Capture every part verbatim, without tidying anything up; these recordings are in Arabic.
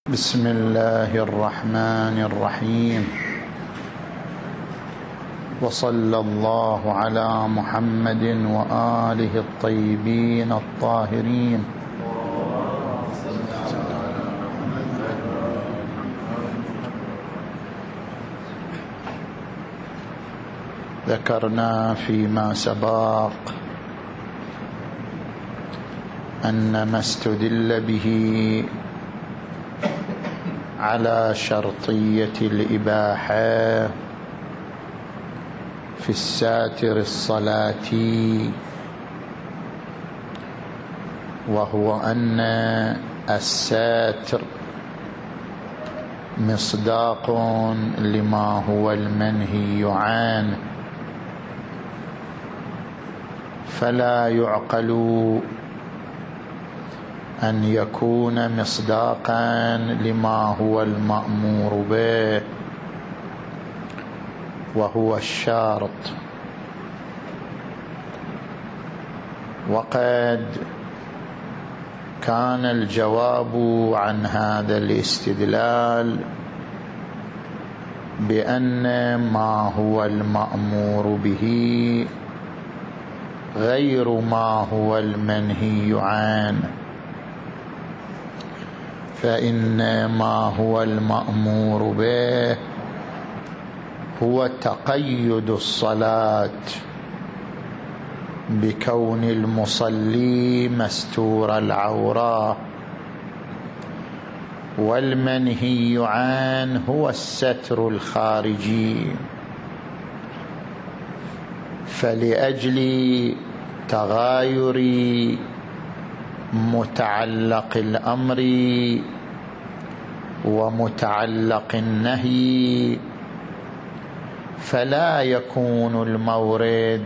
بسم الله الرحمن الرحيم، وصلى الله على محمد وآله الطيبين الطاهرين. ذكرنا فيما سبق أن ما استدل به على شرطية الإباحة في الساتر الصلاتي، وهو أن الساتر مصداق لما هو المنهي عنه، فلا يعقل أن يكون مصداقا لما هو المأمور به وهو الشرط. وقد كان الجواب عن هذا الاستدلال بأن ما هو المأمور به غير ما هو المنهي عنه، فإن ما هو المأمور به هو تقيد الصلاة بكون المصلي مستور العورة، والمنهي عنه هو الستر الخارجي. فلأجل تغاير متعلق الأمر ومتعلق النهي، فلا يكون المورد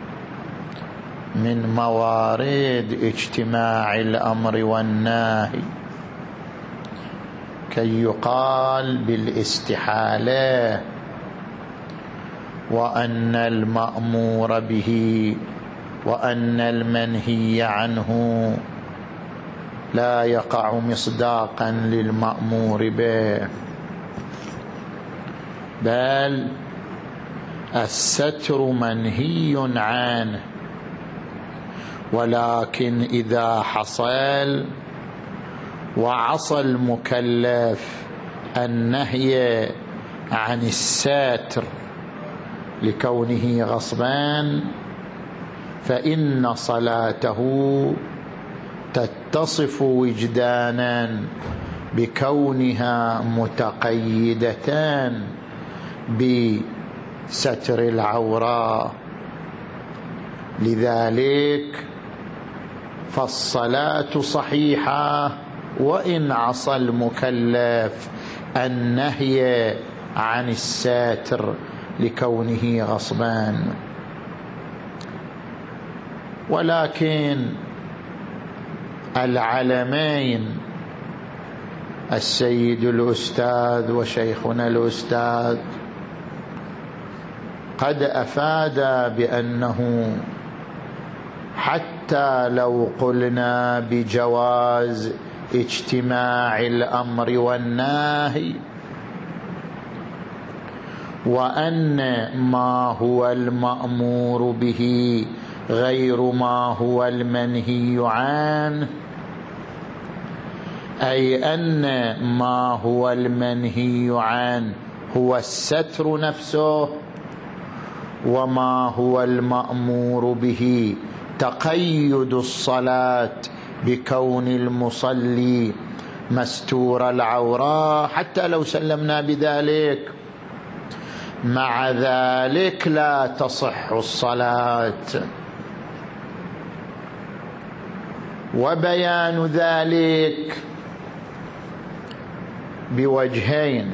من موارد اجتماع الأمر والنهي كي يقال بالاستحالة وأن المأمور به وأن المنهي عنه لا يقع مصداقا للمأمور به، بل الستر منهي عنه، ولكن إذا حصل وعصى المكلف النهي عن الستر لكونه غصبا، فإن صلاته تتصف وجدانا بكونها متقيدة بستر العورة. لذلك فالصلاة صحيحة وإن عصى المكلف النهي عن الستر لكونه غصبا. ولكن العلمين السيد الأستاذ وشيخنا الأستاذ قد أفاد بأنه حتى لو قلنا بجواز اجتماع الأمر والنهي، وأن ما هو المأمور به غير ما هو المنهي عنه، أي أن ما هو المنهي عنه هو الستر نفسه، وما هو المأمور به تقيد الصلاة بكون المصلي مستور العورة، حتى لو سلمنا بذلك مع ذلك لا تصح الصلاة. وبيان ذلك بوجهين: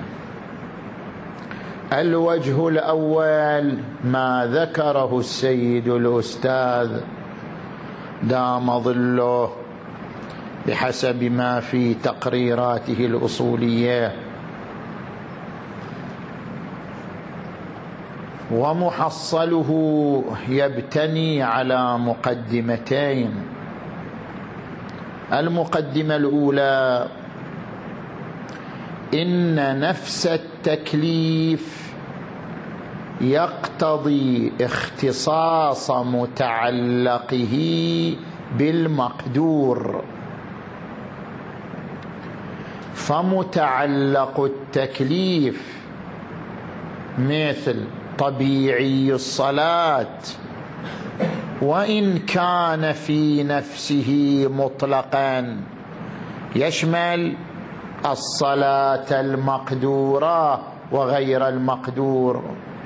الوجه الأول ما ذكره السيد الأستاذ دام ظله بحسب ما في تقريراته الأصولية، ومحصله يبتني على مقدمتين. المقدمة الأولى إن نفس التكليف يقتضي اختصاص متعلقه بالمقدور، فمتعلق التكليف مثل طبيعي الصلاة وإن كان في نفسه مطلقا يشمل الصلاة المقدورة وغير المقدور،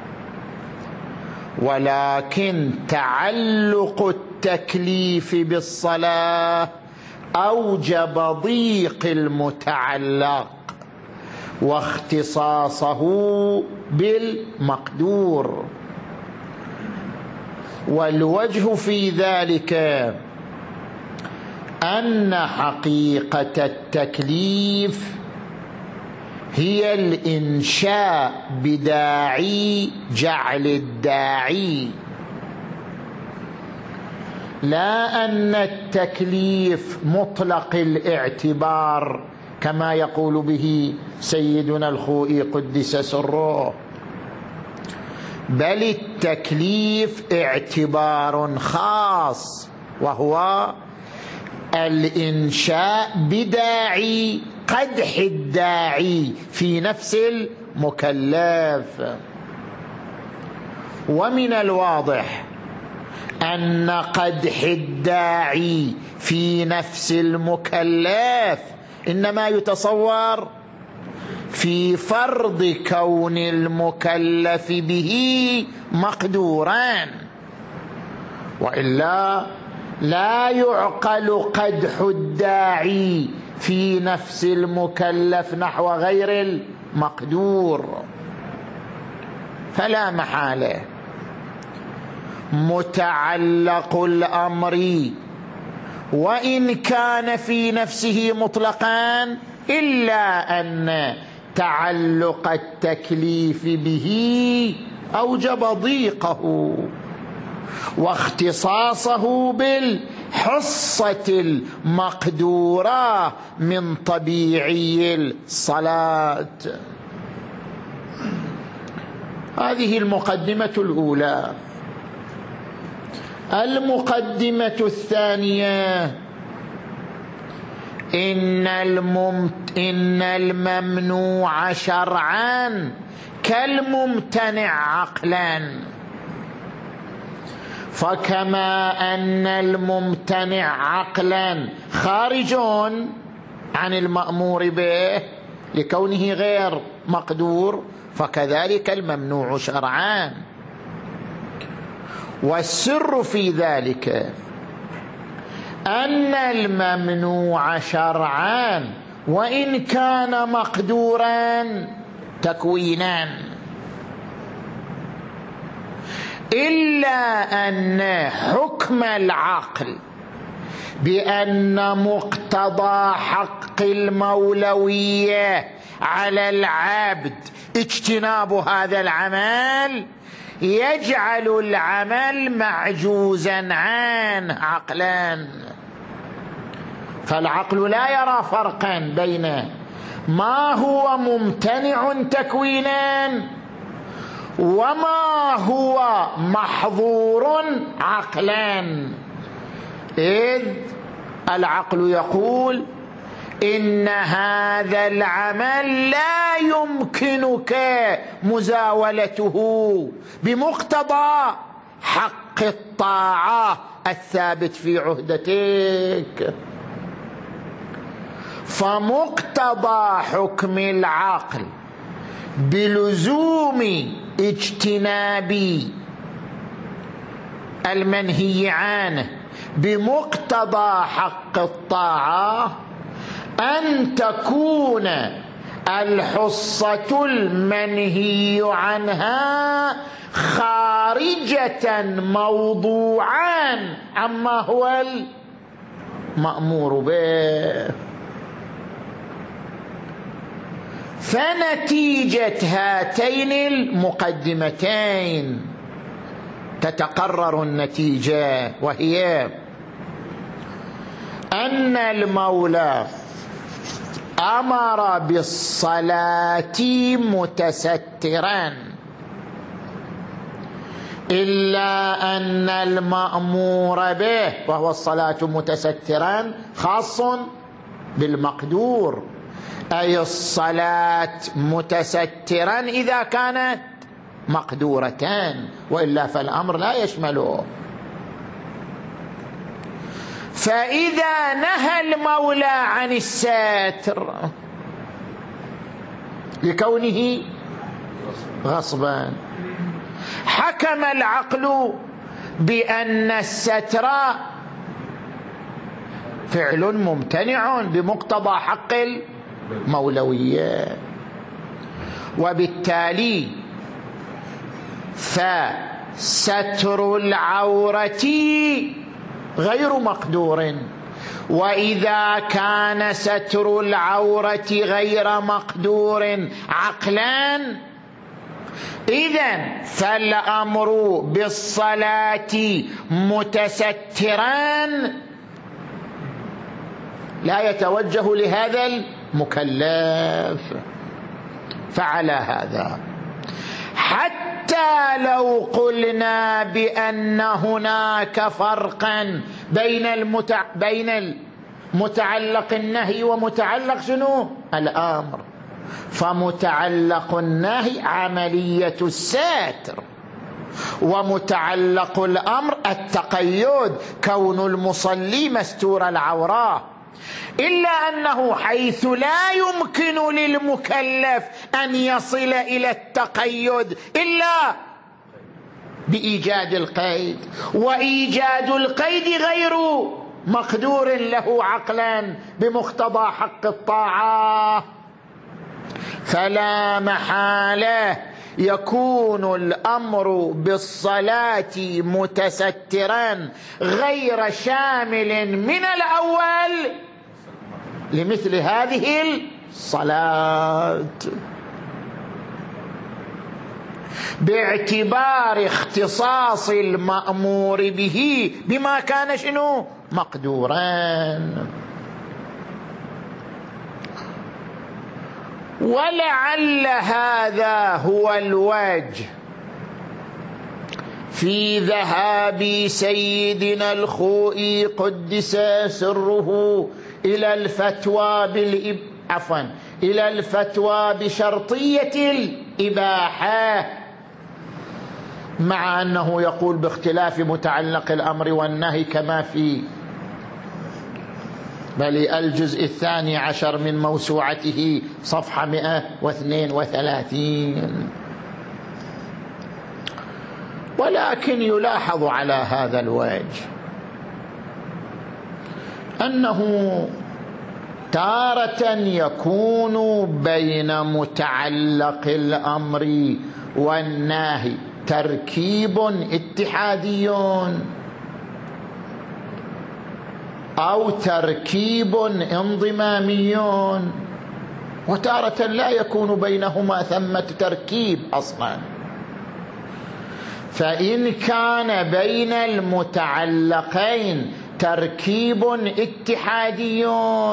ولكن تعلق التكليف بالصلاة أوجب ضيق المتعلق واختصاصه بالمقدور. والوجه في ذلك أن حقيقة التكليف هي الإنشاء بداعي جعل الداعي، لا أن التكليف مطلق الاعتبار كما يقول به سيدنا الخوئي قدس سره، بل التكليف اعتبار خاص وهو الإنشاء بداعي قدح الداعي في نفس المكلف. ومن الواضح أن قدح الداعي في نفس المكلف إنما يتصور في فرض كون المكلف به مقدوران، وإلا لا يعقل قدح الداعي في نفس المكلف نحو غير المقدور. فلا محالة متعلق الأمر وإن كان في نفسه مطلقا إلا أن تعلق التكليف به أوجب ضيقه واختصاصه بالحصة المقدورة من طبيعي الصلاة. هذه المقدمة الأولى. المقدمة الثانية: إن, الممت... إن الممنوع شرعا كالممتنع عقلا، فكما أن الممتنع عقلا خارج عن المأمور به لكونه غير مقدور، فكذلك الممنوع شرعا. والسر في ذلك أن الممنوع شرعا وإن كان مقدورا تكوينا، إلا أن حكم العقل بأن مقتضى حق المولوية على العبد اجتناب هذا العمل يجعل العمل معجوزا عنه عقلا. فالعقل لا يرى فرقا بين ما هو ممتنع تكوينا وما هو محظور عقلا، إذ العقل يقول إن هذا العمل لا يمكنك مزاولته بمقتضى حق الطاعة الثابت في عهدتك. فمقتضى حكم العقل بلزوم اجتناب المنهي عنه بمقتضى حق الطاعة أن تكون الحصة المنهي عنها خارجة موضوعا عما هو المأمور به. فنتيجة هاتين المقدمتين تتقرر النتيجة، وهي أن المولى أمر بالصلاة متسترا، إلا أن المأمور به وهو الصلاة متسترا خاص بالمقدور، أي الصلاة متسترا إذا كانت مقدورتان، وإلا فالأمر لا يشمله. فإذا نهى المولى عن الستر لكونه غصبا، حكم العقل بأن الستر فعل ممتنع بمقتضى حق المولوية، وبالتالي فستر العورة غير مقدور. وإذا كان ستر العورة غير مقدور عقلا، إذن فالأمر بالصلاة متسترا لا يتوجه لهذا المكلف. فعلى هذا حتى لو قلنا بأن هناك فرقا بين المتع... بين المتعلق النهي ومتعلق شنو؟ الأمر، فمتعلق النهي عملية الستر، ومتعلق الأمر التقيد، كون المصلي مستور العورة، إلا أنه حيث لا يمكن للمكلف أن يصل إلى التقيد إلا بإيجاد القيد، وإيجاد القيد غير مقدور له عقلا بمقتضى حق الطاعة، فلا محالة يكون الأمر بالصلاة متسترا غير شامل من الأول لمثل هذه الصلاة، باعتبار اختصاص المأمور به بما كان شنو مقدورا. ولعل هذا هو الوجه في ذهاب سيدنا الخوئي قدس سره إلى الفتوى بالإب... عفوا إلى الفتوى بشرطية الإباحة، مع أنه يقول باختلاف متعلق الأمر والنهي كما في بل الجزء الثاني عشر من موسوعته صفحة مئة واثنين وثلاثين. ولكن يلاحظ على هذا الوجه أنه تارة يكون بين متعلق الأمر والنهي تركيب اتحادي أو تركيب انضمامي، وتارة لا يكون بينهما ثمة تركيب أصلا. فإن كان بين المتعلقين تركيب اتحادي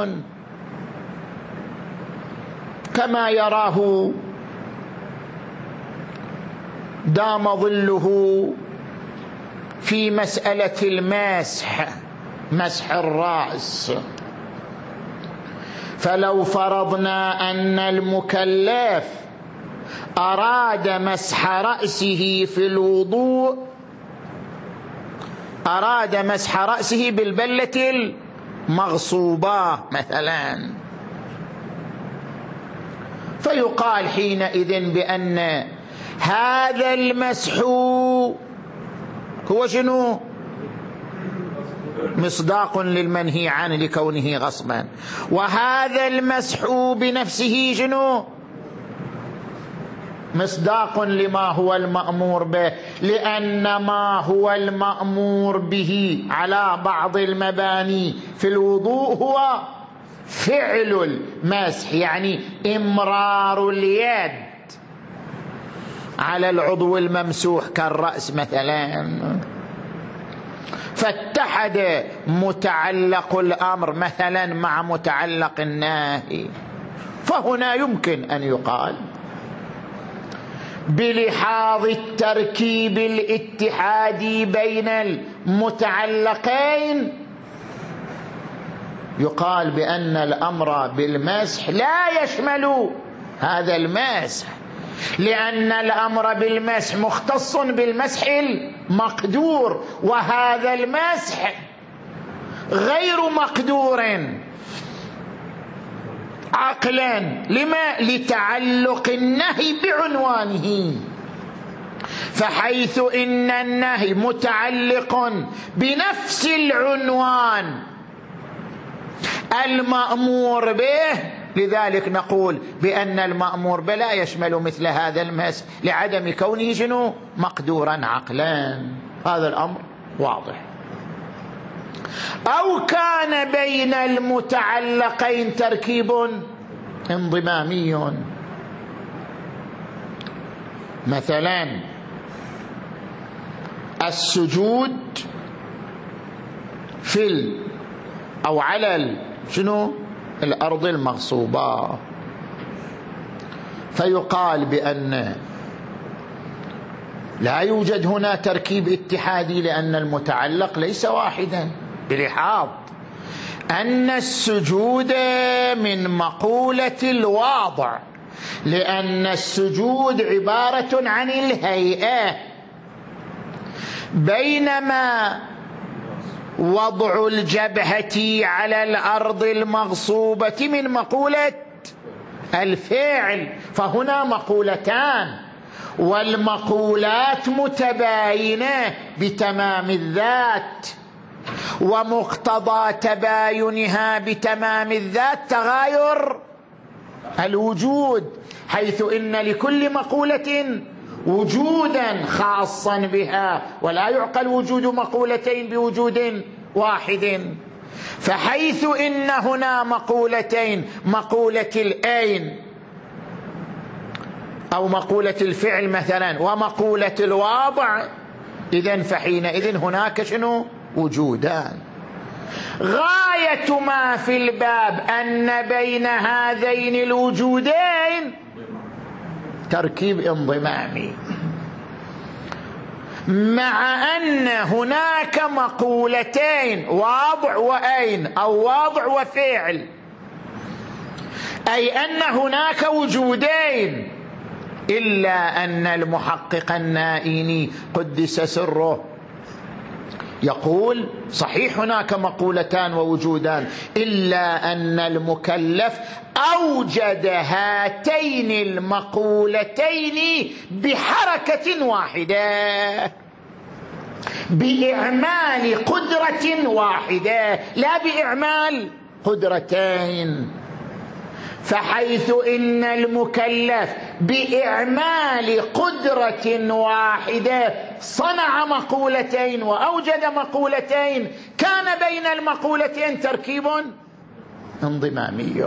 كما يراه دام ظله في مسألة المسح، مسح الرأس، فلو فرضنا أن المكلف أراد مسح رأسه في الوضوء، أراد مسح رأسه بالبلة المغصوبة مثلا، فيقال حينئذ بأن هذا المسح هو شنو؟ مصداق للمنهي عنه لكونه غصبا، وهذا المسح بنفسه شنو؟ مصداق لما هو المأمور به، لأن ما هو المأمور به على بعض المباني في الوضوء هو فعل المسح، يعني إمرار اليد على العضو الممسوح كالرأس مثلا. فاتحد متعلق الأمر مثلا مع متعلق النهي، فهنا يمكن أن يقال بلحاظ التركيب الاتحادي بين المتعلقين يقال بأن الأمر بالمسح لا يشمل هذا المسح، لأن الأمر بالمسح مختص بالمسح المقدور، وهذا المسح غير مقدور عقلا. لما؟ لتعلق النهي بعنوانه. فحيث إن النهي متعلق بنفس العنوان المأمور به، لذلك نقول بأن المأمور به لا يشمل مثل هذا المسح لعدم كونه شنو؟ مقدورا عقلا. هذا الأمر واضح. أو كان بين المتعلقين تركيب انضمامي، مثلا السجود في ال أو على ال شنو؟ الأرض المغصوبة، فيقال بأن لا يوجد هنا تركيب اتحادي لأن المتعلق ليس واحدا، بلحاظ أن السجود من مقولة الواضع، لأن السجود عبارة عن الهيئة، بينما وضع الجبهة على الأرض المغصوبة من مقولة الفعل. فهنا مقولتان، والمقولات متباينة بتمام الذات، ومقتضى تباينها بتمام الذات تغاير الوجود، حيث إن لكل مقولة وجودا خاصا بها، ولا يعقل وجود مقولتين بوجود واحد. فحيث إن هنا مقولتين، مقولة الأين أو مقولة الفعل مثلا ومقولة الواضع، إذن فحينئذ هناك شنو؟ وجودان. غاية ما في الباب أن بين هذين الوجودين تركيب انضمامي، مع أن هناك مقولتين واضع وأين أو واضع وفعل، أي أن هناك وجودين، إلا أن المحقق النائيني قدس سره يقول صحيح هناك مقولتان ووجودان، إلا أن المكلف أوجد هاتين المقولتين بحركة واحدة، بإعمال قدرة واحدة، لا بإعمال قدرتين. فحيث إن المكلف بإعمال قدرة واحدة صنع مقولتين وأوجد مقولتين، كان بين المقولتين تركيب انضمامي،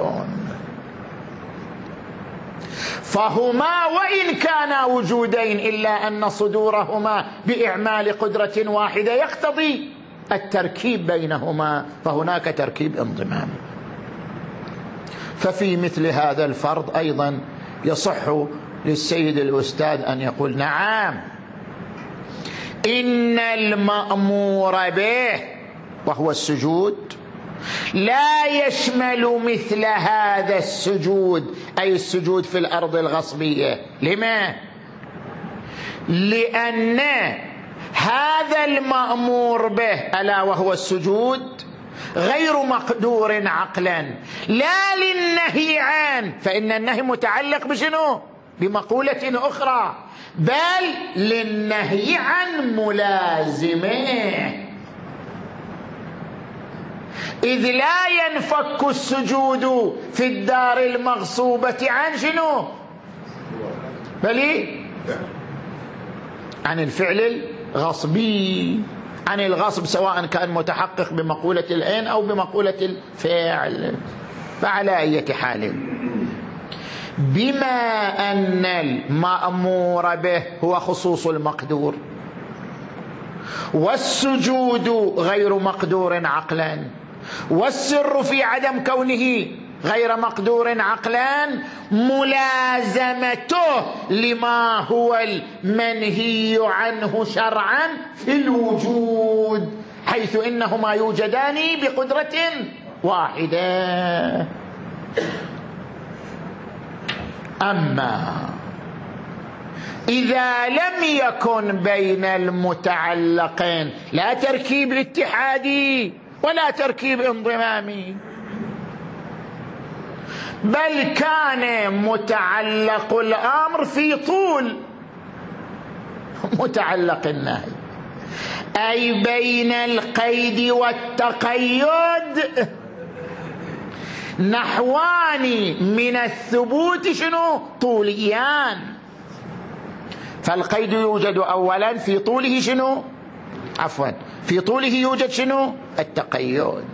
فهما وإن كانا وجودين إلا أن صدورهما بإعمال قدرة واحدة يقتضي التركيب بينهما، فهناك تركيب انضمامي. ففي مثل هذا الفرض أيضا يصح للسيد الأستاذ أن يقول نعم، إن المأمور به وهو السجود لا يشمل مثل هذا السجود، أي السجود في الأرض الغصبية. لما؟ لأن هذا المأمور به ألا وهو السجود غير مقدور عقلا، لا للنهي عنه، فإن النهي متعلق بشنو؟ بمقولة أخرى، بل للنهي عن ملازمه، إذ لا ينفك السجود في الدار المغصوبة عن شنو؟ بل عن الفعل الغصبي، عن الغصب، سواء كان متحقق بمقولة العين أو بمقولة الفعل. فعلى أي حال، بما أن المأمور به هو خصوص المقدور، والسجود غير مقدور عقلا، والسر في عدم كونه غير مقدور عقلا ملازمته لما هو المنهي عنه شرعا في الوجود، حيث إنهما يوجدان بقدرة واحدة. أما إذا لم يكن بين المتعلقين لا تركيب اتحادي ولا تركيب انضمامي، بل كان متعلق الأمر في طول متعلق النهي، أي بين القيد والتقيد نحوان من الثبوت شنو؟ طوليان. فالقيد يوجد أولا في طوله شنو؟ عفوا في طوله يوجد شنو؟ التقيد.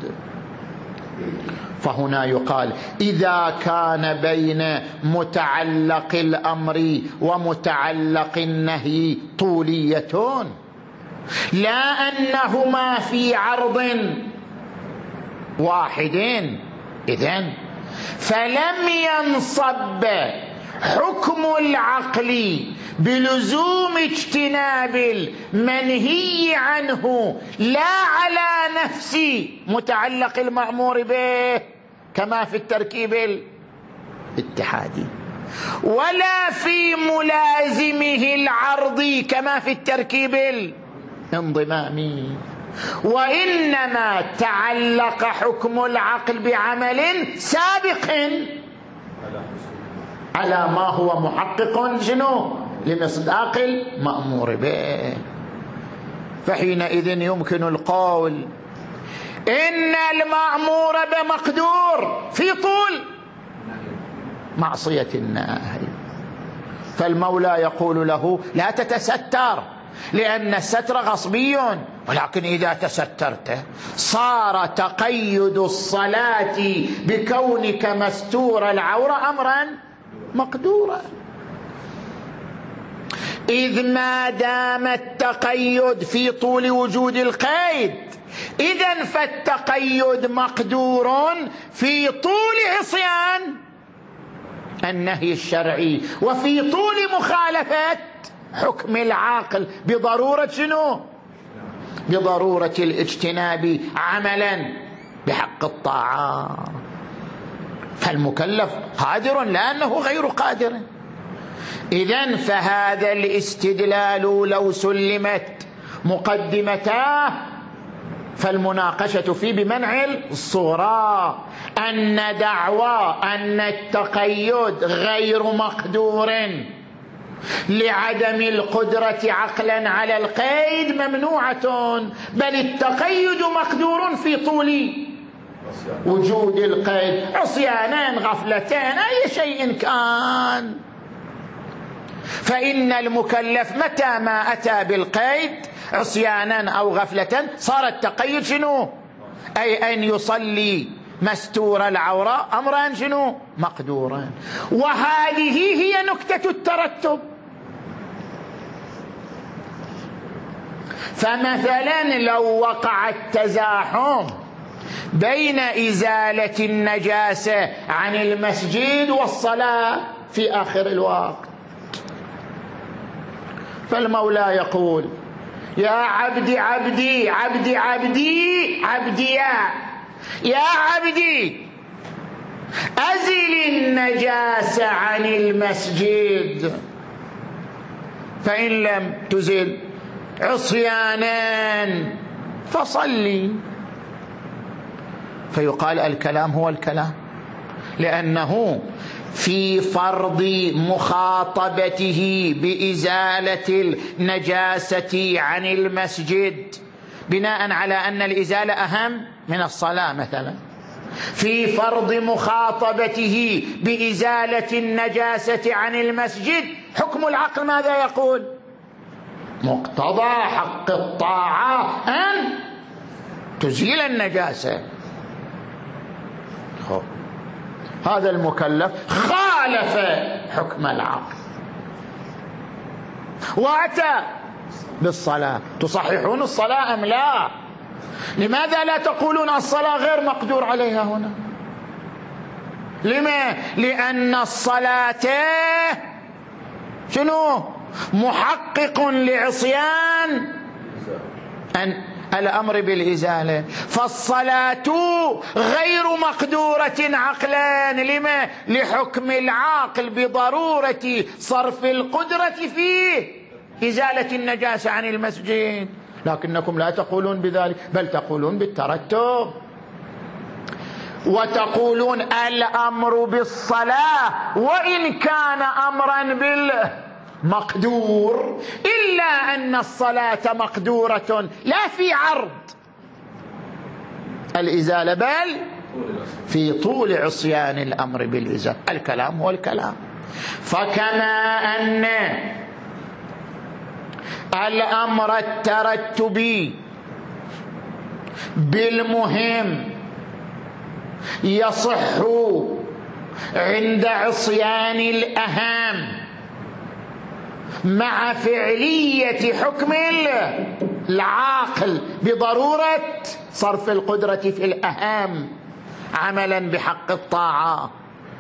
فهنا يقال إذا كان بين متعلق الأمر ومتعلق النهي طولية، لا أنهما في عرض واحد، إذن فلم ينصب حكم العقل بلزوم اجتناب المنهي عنه لا على نفس متعلق المأمور به كما في التركيب الاتحادي، ولا في ملازمه العرض كما في التركيب الانضمامي، وإنما تعلق حكم العقل بعمل سابق على ما هو محقق شنو؟ لمصداق المأمور به. فحينئذ يمكن القول إن المأمور بمقدور في طول معصية الناهي، فالمولى يقول له لا تتستر لأن الستر غصبي، ولكن إذا تسترت صار تقيد الصلاة بكونك مستور العورة أمرا مقدورا، إذ ما دام التقيد في طول وجود القيد إذن فالتقيد مقدور في طول عصيان النهي الشرعي وفي طول مخالفة حكم العاقل بضرورة شنو؟ بضرورة الاجتناب عملا بحق الطاعة. فالمكلف قادر لأنه غير قادر. إذن فهذا الاستدلال لو سلمت مقدمتاه فالمناقشة فيه بمنع الصورة، أن دعوى أن التقيد غير مقدور لعدم القدرة عقلا على القيد ممنوعة، بل التقيد مقدور في طول وجود القيد، عصيانان غفلتان أي شيء كان. فإن المكلف متى ما أتى بالقيد عصيانا أو غفلة صار التقيد شنو؟ أي أن يصلي مستور العورة أمرا شنو؟ مقدورا. وهذه هي نكتة الترتب. فمثلا لو وقع التزاحم بين إزالة النجاسة عن المسجد والصلاة في آخر الوقت، فالمولى يقول يا عبدي عبدي عبدي عبدي عبدي يا يا عبدي أزل النجاسة عن المسجد، فإن لم تزل عصيانا فصلي. فيقال الكلام هو الكلام، لأنه في فرض مخاطبته بإزالة النجاسة عن المسجد بناء على أن الإزالة أهم من الصلاة مثلا، في فرض مخاطبته بإزالة النجاسة عن المسجد حكم العقل ماذا يقول؟ مقتضى حق الطاعة أن تزيل النجاسة. خب. هذا المكلف خالف حكم العقل وأتى بالصلاة، تصححون الصلاة أم لا؟ لماذا لا تقولون الصلاة غير مقدور عليها هنا؟ لما؟ لأن الصلاة شنو؟ محقق لعصيان أن الأمر بالإزالة، فالصلاة غير مقدورة عقلا. لما؟ لحكم العاقل بضرورة صرف القدرة في إزالة النجاسة عن المسجد، لكنكم لا تقولون بذلك، بل تقولون بالترتب، وتقولون الأمر بالصلاة وإن كان أمرا بالمقدور، إلا أن الصلاة مقدورة لا في عرض الإزالة بل في طول عصيان الأمر بالإزالة. الكلام هو الكلام. فكما أن الأمر الترتبي بالمهم يصح عند عصيان الأهم مع فعلية حكم العاقل بضرورة صرف القدرة في الأهم عملا بحق الطاعة،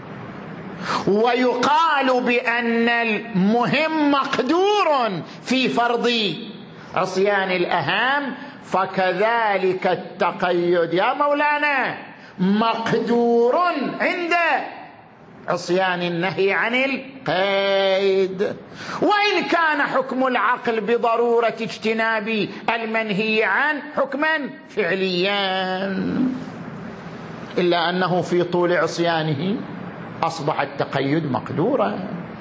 ويقال بأن المهم مقدور في فرض عصيان الأهم، فكذلك التقيد يا مولانا مقدور عند عصيان النهي عن القيد، وإن كان حكم العقل بضرورة اجتناب المنهي عنه حكما فعليا، إلا أنه في طول عصيانه أصبح التقيد مقدورا.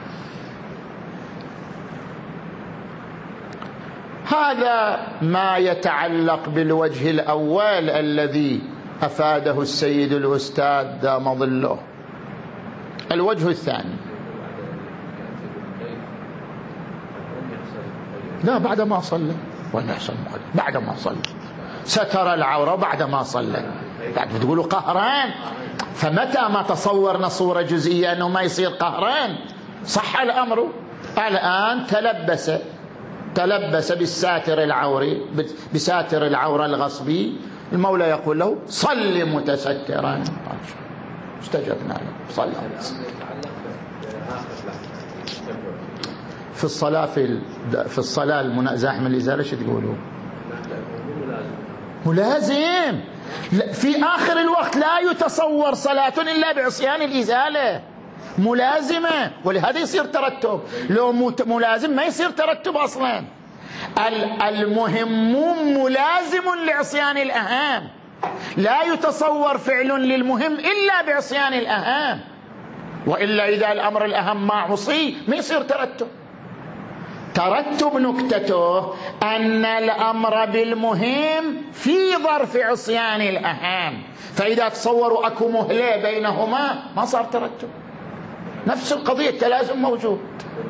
هذا ما يتعلق بالوجه الأول الذي أفاده السيد الأستاذ دام ظله. الوجه الثاني، لا بعد ما صلى، ولا يحصل بعد ما صلى، ستر العورة بعد ما صلى، تقولوا قهران، فمتى ما تصورنا صورة جزئية أنه ما يصير قهران صح الأمر. الآن تلبس تلبس بالساتر العوري بساتر العورة الغصبي، المولى يقول له صل متسترا، استجبنا له صلى. في الصلاة في في الصلاة المزاحم الإزالة شو تقولوا؟ ملازم. في آخر الوقت لا يتصور صلاة إلا بعصيان الإزالة، ملازمة، ولهذا يصير ترتب. لو ملازم ما يصير ترتب أصلا. المهم ملازم لعصيان الأهم، لا يتصور فعل للمهم إلا بعصيان الأهم، وإلا إذا الأمر الأهم ما عصي ما يصير ترتب. ترتب نكتته أن الأمر بالمهم في ظرف عصيان الأهم، فإذا تصوروا أكو مهلة بينهما ما صار ترتب. نفس القضية التلازم موجود.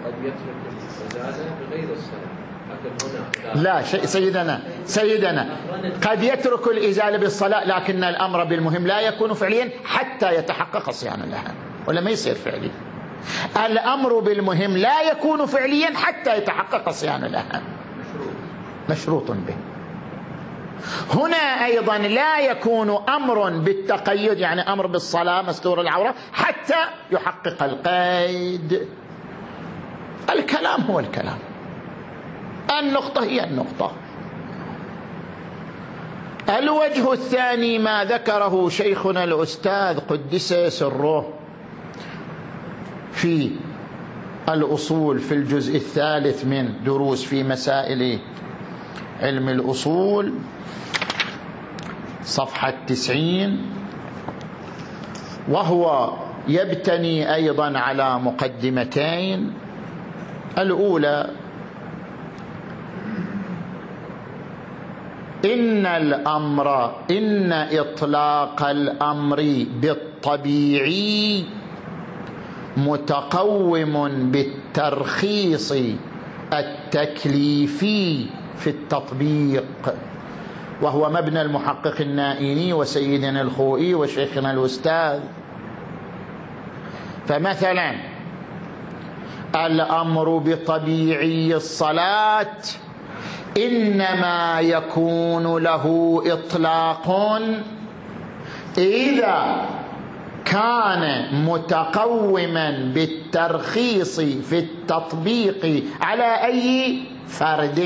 لا شيء سيدنا سيدنا قد يترك الإزالة بالصلاة، لكن الأمر بالمهم لا يكون فعليا حتى يتحقق عصيان الأهم، ولا ما يصير فعلي. الأمر بالمهم لا يكون فعليا حتى يتحقق عصيان الأهم، مشروط به. هنا أيضا لا يكون أمر بالتقيد، يعني أمر بالصلاة مستور العورة، حتى يحقق القيد. الكلام هو الكلام، النقطة هي النقطة. الوجه الثاني ما ذكره شيخنا الأستاذ قدس سره في الأصول في الجزء الثالث من دروس في مسائل علم الأصول، صفحة تسعين، وهو يبتني أيضا على مقدمتين. الأولى: إن الأمر إن إطلاق الأمر بالطبيعي متقوم بالترخيص التكليفي في التطبيق، وهو مبنى المحقق النائيني وسيدنا الخوئي وشيخنا الأستاذ. فمثلا الأمر بطبيعي الصلاة إنما يكون له إطلاق إذا كان متقوما بالترخيص في التطبيق على أي فرد.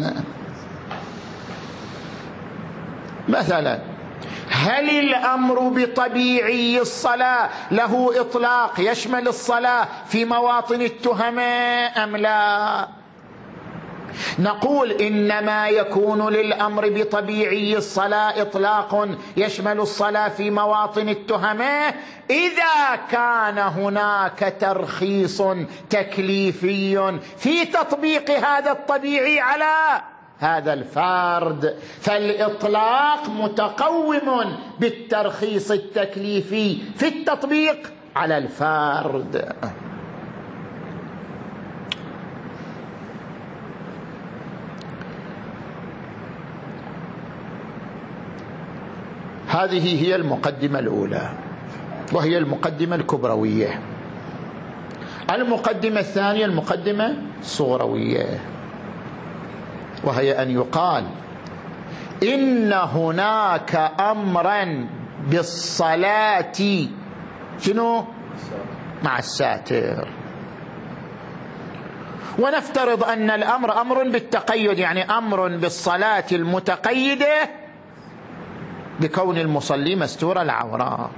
مثلا هل الأمر بطبيعي الصلاة له إطلاق يشمل الصلاة في مواطن التهم أم لا؟ نقول إنما يكون للأمر بطبيعي الصلاة إطلاق يشمل الصلاة في مواطن التهم إذا كان هناك ترخيص تكليفي في تطبيق هذا الطبيعي على هذا الفرد، فالإطلاق متقوم بالترخيص التكليفي في التطبيق على الفرد. هذه هي المقدمة الأولى وهي المقدمة الكبروية. المقدمة الثانية المقدمة الصغروية، وهي أن يقال إن هناك أمرا بالصلاة شنو؟ مع الساتر. ونفترض أن الأمر أمر بالتقيد، يعني أمر بالصلاة المتقيدة بكون المصلي مستور العورة،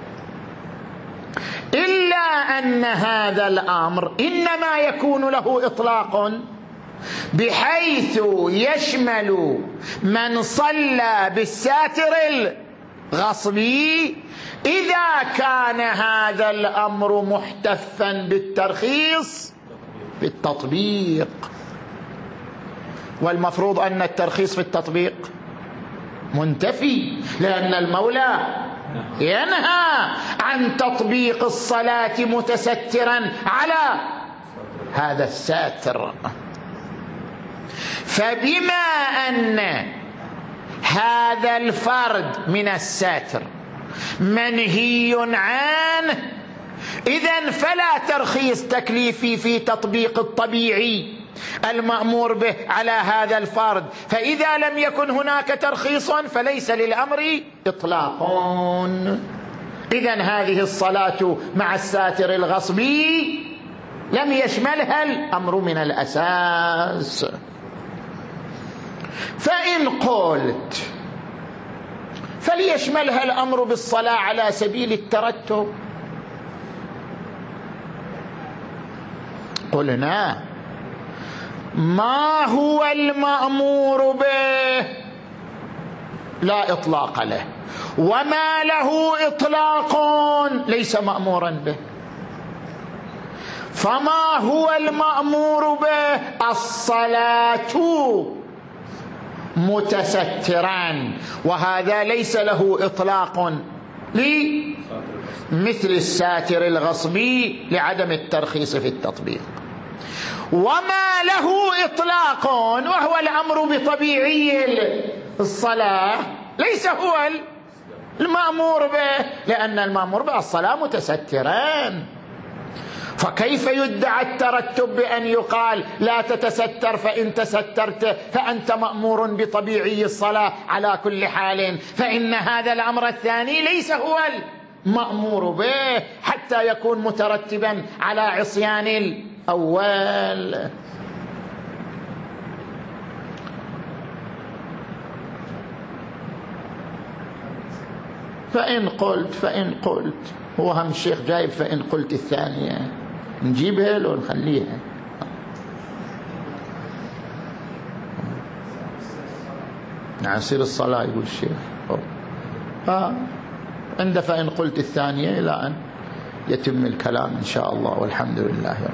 إلا أن هذا الأمر إنما يكون له إطلاق بحيث يشمل من صلى بالساتر الغصبي إذا كان هذا الأمر محتفا بالترخيص في التطبيق. والمفروض أن الترخيص في التطبيق منتفي، لأن المولى ينهى عن تطبيق الصلاة متسترا على هذا الساتر. فبما أن هذا الفرد من الساتر منهي عنه، إذن فلا ترخيص تكليفي في تطبيق الطبيعي المأمور به على هذا الفرد، فإذا لم يكن هناك ترخيص فليس للأمر إطلاق. إذن هذه الصلاة مع الساتر الغصبي لم يشملها الأمر من الأساس. فإن قلت فليشملها الأمر بالصلاة على سبيل الترتب، قلنا ما هو المأمور به لا إطلاق له، وما له إطلاق ليس مأمورا به. فما هو المأمور به؟ الصلاة متسترا، وهذا ليس له إطلاق لي مثل الساتر الغصبي لعدم الترخيص في التطبيق. وما له إطلاق وهو الأمر بطبيعي الصلاة ليس هو المأمور به، لأن المأمور به الصلاة متستران. فكيف يدعى الترتب بأن يقال لا تتستر، فإن تسترت فأنت مأمور بطبيعي الصلاة على كل حال، فإن هذا الأمر الثاني ليس هو المأمور به حتى يكون مترتبا على عصيان الأول. فإن قلت فإن قلت هو هم الشيخ جايب فإن قلت الثانية، نجيبها لو نخليها؟ نعسير الصلاة يقول الشيخ آه. عند فإن قلت الثانية إلى أن يتم الكلام إن شاء الله، والحمد لله.